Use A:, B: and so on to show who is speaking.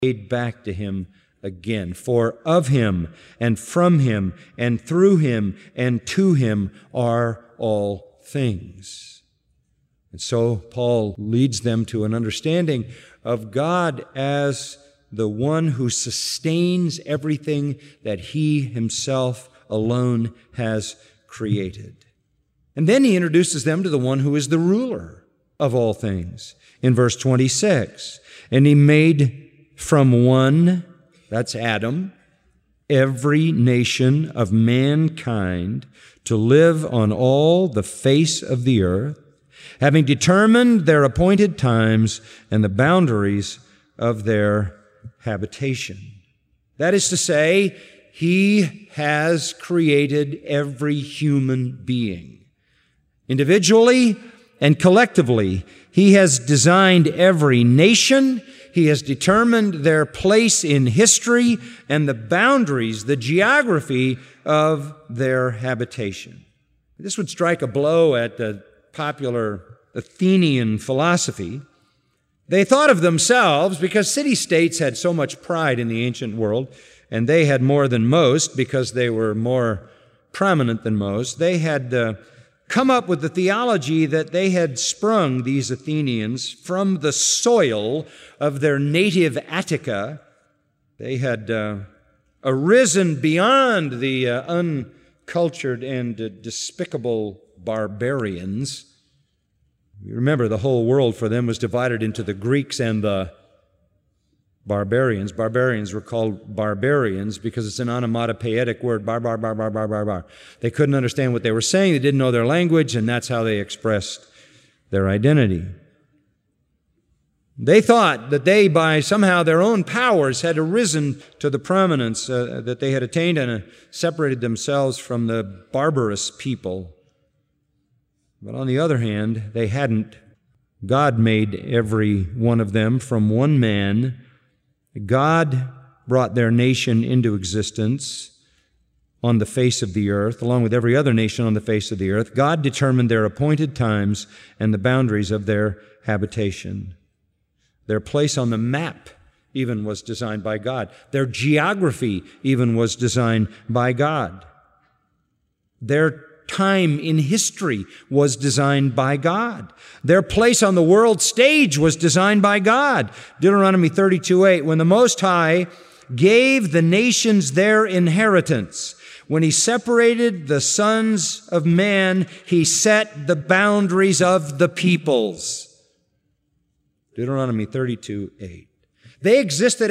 A: paid back to him again. For of him and from him and through him and to him are all things. And so Paul leads them to an understanding of God as the one who sustains everything that he himself alone has created. And then he introduces them to the one who is the ruler of all things. In verse 26, and he made from one, that's Adam, every nation of mankind to live on all the face of the earth, having determined their appointed times and the boundaries of their habitation. That is to say, he has created every human being. Individually and collectively, he has designed every nation. He has determined their place in history and the boundaries, the geography of their habitation. This would strike a blow at the popular Athenian philosophy. They thought of themselves, because city-states had so much pride in the ancient world, and they had more than most because they were more prominent than most. They had come up with the theology that they had sprung, these Athenians, from the soil of their native Attica. They had arisen beyond the uncultured and despicable barbarians. You remember, the whole world for them was divided into the Greeks and the barbarians. Barbarians were called barbarians because it's an onomatopoeic word, bar. They couldn't understand what they were saying. They didn't know their language, and that's how they expressed their identity. They thought that they, by somehow their own powers, had arisen to the prominence that they had attained and separated themselves from the barbarous people. But on the other hand, they hadn't. God made every one of them from one man. God brought their nation into existence on the face of the earth, along with every other nation on the face of the earth. God determined their appointed times and the boundaries of their habitation. Their place on the map even was designed by God. Their geography even was designed by God. Their time in history was designed by God. Their place on the world stage was designed by God. Deuteronomy 32:8, when the Most High gave the nations their inheritance, when he separated the sons of man, he set the boundaries of the peoples. Deuteronomy 32:8. They existed